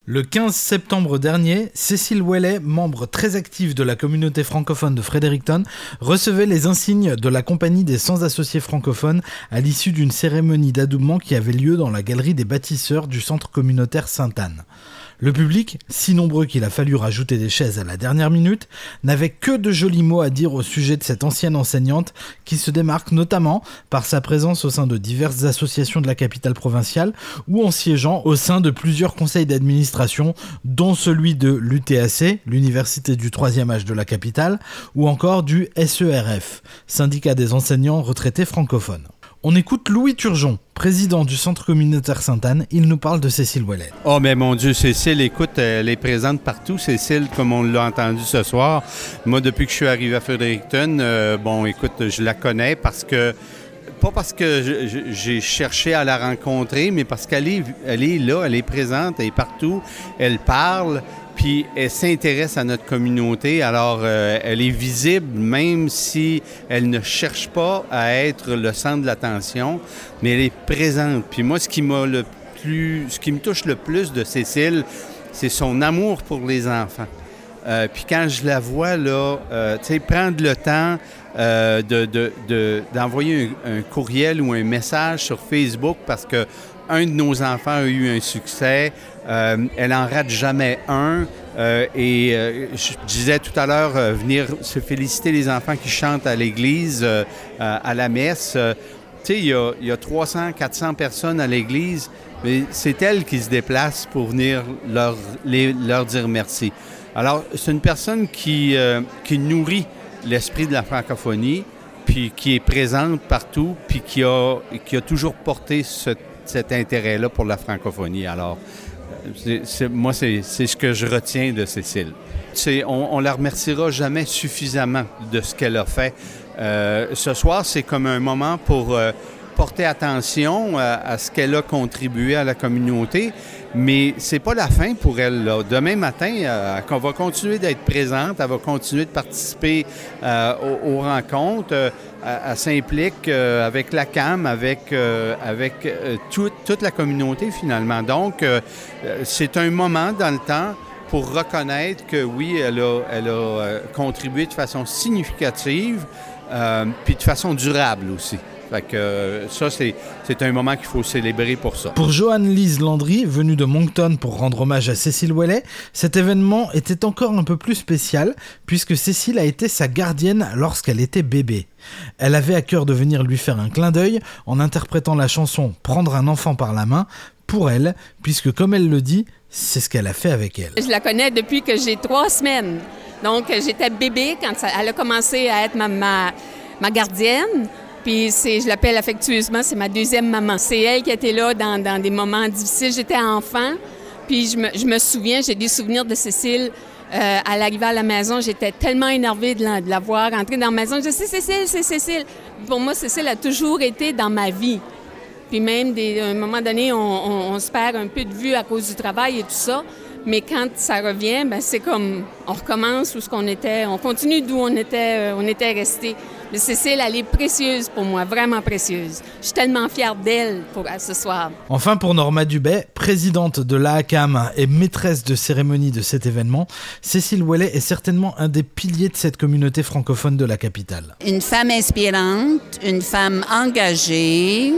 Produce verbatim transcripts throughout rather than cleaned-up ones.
Le quinze septembre dernier, Cécile Ouellet, membre très active de la communauté francophone de Fredericton, recevait les insignes de la Compagnie des cent associés francophones à l'issue d'une cérémonie d'adoubement qui avait lieu dans la galerie des bâtisseurs du centre communautaire Sainte-Anne. Le public, si nombreux qu'il a fallu rajouter des chaises à la dernière minute, n'avait que de jolis mots à dire au sujet de cette ancienne enseignante qui se démarque notamment par sa présence au sein de diverses associations de la capitale provinciale ou en siégeant au sein de plusieurs conseils d'administration, dont celui de l'U T A C, l'Université du troisième âge de la capitale, ou encore du S E R F, Syndicat des enseignants retraités francophones. On écoute Louis Turgeon, président du centre communautaire Sainte-Anne. Il nous parle de Cécile Ouellet. Oh, mais mon Dieu, Cécile, écoute, elle est présente partout. Cécile, comme on l'a entendu ce soir. Moi, depuis que je suis arrivé à Fredericton, euh, bon, écoute, je la connais parce que, pas parce que je, j'ai cherché à la rencontrer, mais parce qu'elle est, elle est là, elle est présente, elle est partout, elle parle. Puis elle s'intéresse à notre communauté, alors euh, elle est visible même si elle ne cherche pas à être le centre de l'attention, mais elle est présente. Puis moi, ce qui m'a le plus, ce qui me touche le plus de Cécile, c'est son amour pour les enfants. Euh, puis quand je la vois là, euh, tu sais, prendre le temps euh, de, de, de, d'envoyer un, un courriel ou un message sur Facebook parce que un de nos enfants a eu un succès. Euh, elle en rate jamais un. Euh, et euh, je disais tout à l'heure, euh, venir se féliciter les enfants qui chantent à l'église, euh, à la messe. Euh, tu sais, il y a, il y a trois cents, quatre cents personnes à l'église, mais c'est elle qui se déplace pour venir leur, les, leur dire merci. Alors, c'est une personne qui, euh, qui nourrit l'esprit de la francophonie, puis qui est présente partout, puis qui a, qui a toujours porté ce cet intérêt-là pour la francophonie. Alors, c'est, c'est, moi, c'est, c'est ce que je retiens de Cécile. C'est, on ne la remerciera jamais suffisamment de ce qu'elle a fait. Euh, ce soir, c'est comme un moment pour euh, porter attention à, à ce qu'elle a contribué à la communauté, mais c'est pas la fin pour elle, là. Demain matin, euh, elle va continuer d'être présente, elle va continuer de participer euh, aux, aux rencontres. Euh, elle, elle s'implique euh, avec la C A M, avec, euh, avec euh, tout, toute la communauté finalement. Donc, euh, c'est un moment dans le temps pour reconnaître que oui, elle a, elle a euh, contribué de façon significative, euh, puis de façon durable aussi. Fait que euh, ça, c'est, c'est un moment qu'il faut célébrer pour ça. Pour Joanne-Lise Landry, venue de Moncton pour rendre hommage à Cécile Ouellet, cet événement était encore un peu plus spécial puisque Cécile a été sa gardienne lorsqu'elle était bébé. Elle avait à cœur de venir lui faire un clin d'œil en interprétant la chanson « Prendre un enfant par la main » pour elle, puisque comme elle le dit, c'est ce qu'elle a fait avec elle. Je la connais depuis que j'ai trois semaines. Donc, j'étais bébé quand ça, elle a commencé à être ma, ma, ma gardienne. Puis c'est, je l'appelle affectueusement, c'est ma deuxième maman. C'est elle qui était là dans, dans des moments difficiles. J'étais enfant, puis je me, je me souviens, j'ai des souvenirs de Cécile. Euh, à l'arrivée à la maison, j'étais tellement énervée de la, de la voir entrer dans la maison. Je dis, c'est Cécile, c'est Cécile. Pour moi, Cécile a toujours été dans ma vie. Puis même, des, à un moment donné, on, on, on se perd un peu de vue à cause du travail et tout ça. Mais quand ça revient, ben c'est comme, on recommence où ce qu'on était, on continue d'où on était, on était resté. Mais Cécile, elle est précieuse pour moi, vraiment précieuse. Je suis tellement fière d'elle pour ce soir. Enfin, pour Norma Dubé, présidente de l'A A C A M et maîtresse de cérémonie de cet événement, Cécile Ouellet est certainement un des piliers de cette communauté francophone de la capitale. Une femme inspirante, une femme engagée,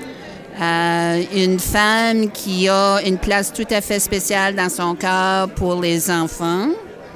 euh, une femme qui a une place tout à fait spéciale dans son cœur pour les enfants.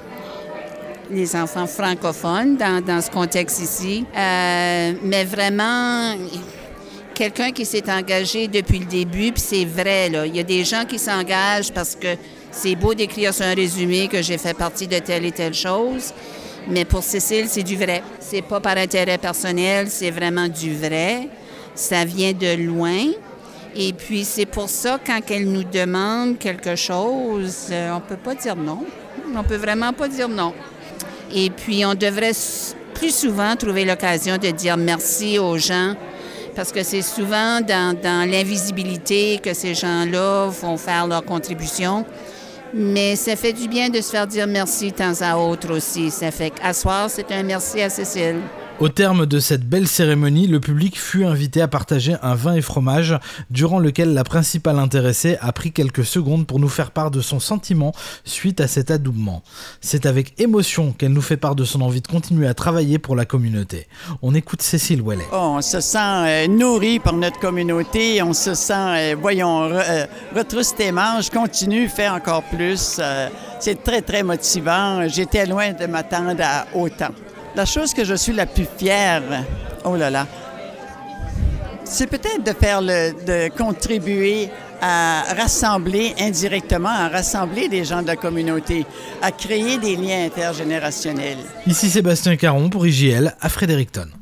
Les enfants francophones dans, dans ce contexte ici. Euh, mais vraiment, quelqu'un qui s'est engagé depuis le début, puis c'est vrai, là. Il y a des gens qui s'engagent parce que c'est beau d'écrire sur un résumé que j'ai fait partie de telle et telle chose, mais pour Cécile, c'est du vrai. C'est pas par intérêt personnel, c'est vraiment du vrai. Ça vient de loin. Et puis, c'est pour ça, quand elle nous demande quelque chose, euh, on peut pas dire non. On peut vraiment pas dire non. Et puis, on devrait plus souvent trouver l'occasion de dire merci aux gens parce que c'est souvent dans, dans l'invisibilité que ces gens-là vont faire leur contribution. Mais ça fait du bien de se faire dire merci de temps à autre aussi. Ça fait qu'à soir, c'est un merci à Cécile. Au terme de cette belle cérémonie, le public fut invité à partager un vin et fromage, durant lequel la principale intéressée a pris quelques secondes pour nous faire part de son sentiment suite à cet adoubement. C'est avec émotion qu'elle nous fait part de son envie de continuer à travailler pour la communauté. On écoute Cécile Ouellet. Oh, on se sent euh, nourri par notre communauté, on se sent, euh, voyons, re, euh, retrousse tes manches, continue, fais encore plus. Euh, c'est très, très motivant. J'étais loin de m'attendre à autant. La chose que je suis la plus fière, oh là là, c'est peut-être de faire le, de contribuer à rassembler indirectement, à rassembler des gens de la communauté, à créer des liens intergénérationnels. Ici Sébastien Caron pour I J L à Fredericton.